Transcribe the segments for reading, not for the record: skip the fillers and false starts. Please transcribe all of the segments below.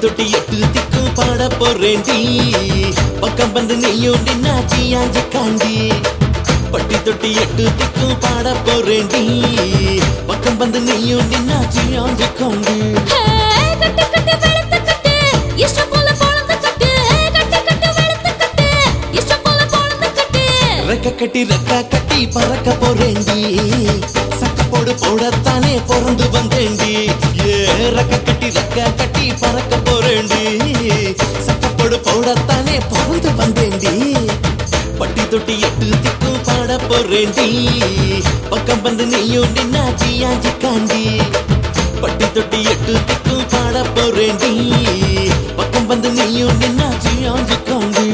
தொட்டி எட்டு திக்கும் பாட போறேண்டி பக்கம் வந்து நீயும் நின்னாச்சி ஆஞ்சி காண்டி பட்டி தொட்டி எட்டு திக்கும் பாட போறேண்டி பக்கம் வந்து நீயும் நின்னாச்சி ஆஞ்சி காண்டி கட்டு கட்டு வெளுத்து கட்டு இஷ்டம் போல பொழுது கட்டு கட்டு கட்டு வெளுத்து கட்டு இஷ்டம் போல பொழுது கட்டு ரெக்க கட்டி பறக்க போறேண்டி சக்கப்போடு போடத்தானே பிறந்து வந்தேண்டி ரெக்க கட்டி பறக்க போறேண்டி சக்கப்போடு போடத்தானே பிறந்து வந்தேண்டி பட்டி தொட்டி எட்டு திக்கும் பாட போறேண்டி பக்கம் வந்து நீயும் நின்னாச்சி ஆஞ்சி காண்டி பட்டி தொட்டி எட்டு திக்கும் பாட போறேண்டி பக்கம் வந்து நீயும் நின்னாச்சி ஆஞ்சி காண்டி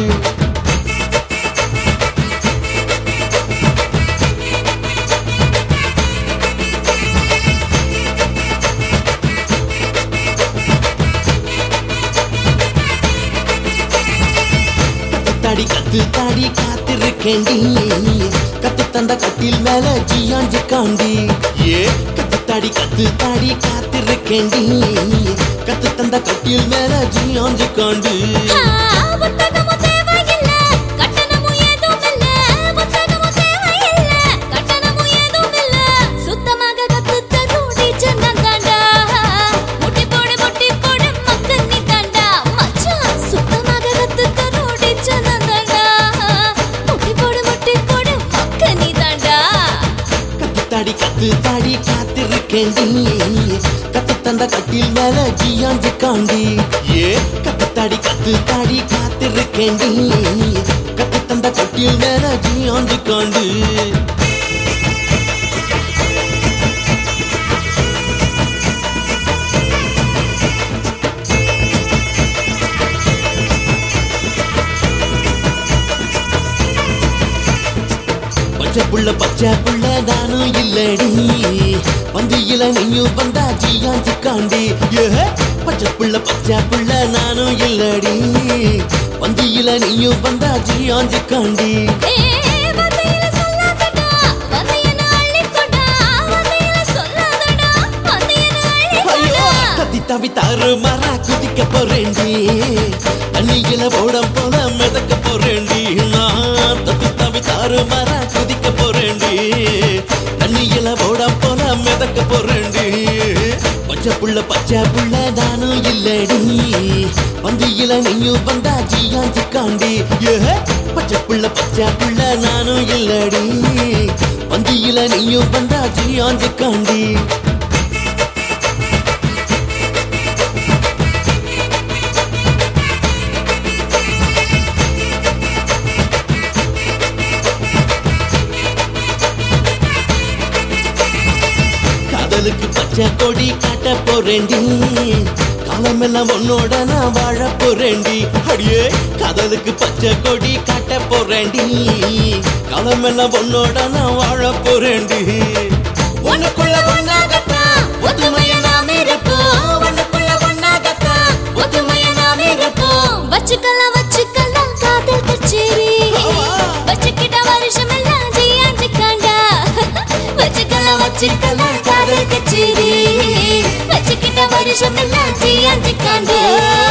கத்து தாடி காத்திருக்கேண்டி கத்து தந்த கட்டில் மேல ஜியாஞ்சு காண்டி கத்து தாடி காத்திருக்கேண்டி கத்து தந்த கட்டில் மேல ஜியாஞ்சு காண்டி கத்து தாடி காத்திருக்கேண்டி கத்து தந்த கட்டில் மேல ஜியாஞ்சு காண்டி கத்து தாடி காத்திருக்கேண்டி கத்து தந்த கட்டில் மேல ஜியாஞ்சு காண்டி பச்சை புள்ள நானும் இல்லடி வந்தியில நீயும் வந்தா ஜியாஞ்சு காண்டி பச்சை புள்ள நானும் இல்லடி வந்தியில நீயும் வந்தா ஜியாஞ்சு காண்டி கத்தி தவி தாறு மாறா குதிக்க போறேண்டி தண்ணியில ஓடம் போல மிதக்க போறேண்டி நான் தத்தி தவி தாறு மாறா குதிக்க போறேண்டி தண்ணியில ஓடம் போல மிதக்க போறேண்டி பச்சை புள்ள நானும் இல்லடி வந்தியில நீயும் வந்தா ஜியாஞ்சு காண்டி பச்சை புள்ள நானும் இல்லடி வந்தியில நீயும் வந்தா ஜியாஞ்சு காண்டி காதலுக்கு பச்சை கொடி காட்ட போறேண்டி காலமெல்லாம் உன்னோட நான் வாழ போறேண்டி அடியே காதலுக்கு பச்சை கொடி காட்ட போறேண்டி காலமெல்லாம் உன்னோட நான் வாழ போறேண்டி உனக்குள்ள ஒன்னாகத்தான் ஒத்துமைய நாம் இருப்போம் உனக்குள்ள ஒன்னாகத்தான் ஒத்துமைய நாம் இருப்போம் வச்சுக்கலாம் காதல் கச்சேரி வச்சுக்கிட்ட வருஷம் எல்லாம் ஜியாஞ்சு காண்டா வச்சுக்கலாம் காதல் கச்சேரி வச்சுக்கிட்ட வருஷம் எல்லாம் ஜியாஞ்சு காண்டா